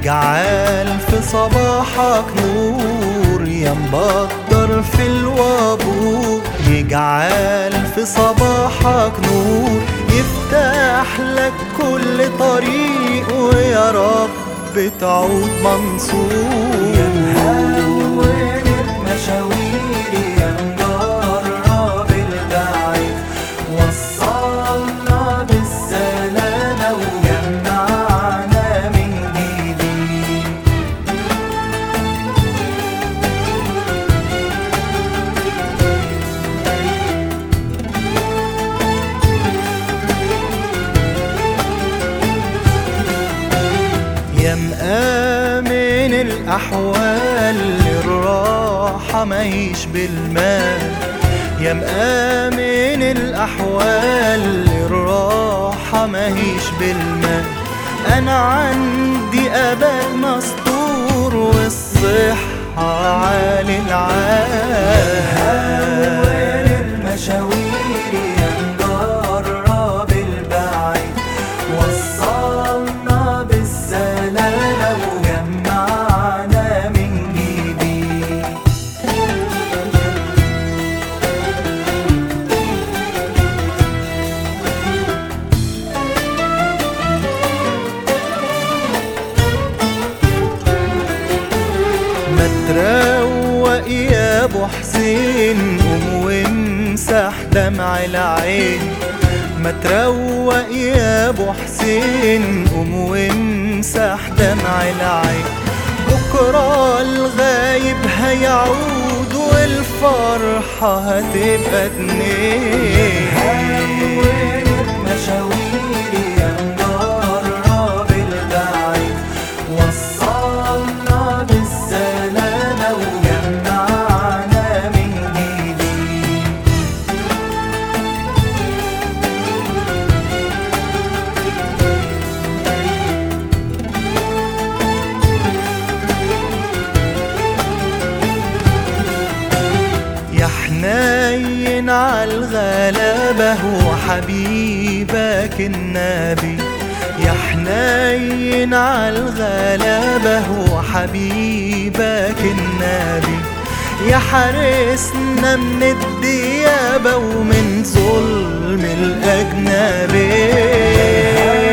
يجعل في صباحك نور يا مبدر في الوابور، يجعل في صباحك نور يفتح لك كل طريق ويا رب تعود منصور. يا مهون المشاوير يا مجرب البعيد، وصلنا بالسلامة وجمعنا من جديد. يا مآمن الأحوال الراحة ماهيش بالمال، يا مآمن الأحوال الراحة ماهيش بالمال. أنا عندي أباء مسطور والصحة عالي العال. المشاوير يا مجرب البعيد، وصلنا بالسلامة وجمعنا من جديد. ما تروق يا ابو حسين قوم وامسح دمع العين، ما تروق يا ابو حسين قوم وامسح دمع العين. بكره الغايب هيعود والفرحة هتبقى اتنين. مشاوير يا مجرب البعيد، وصلنا بالسلامة وجمعنا من جديد. يا حنين عالغلابة وحبيبك النبي، يا حنين عالغلابة وحبيبك النبي. يا حارسنا من الديابة ومن ظلم الأجنبي.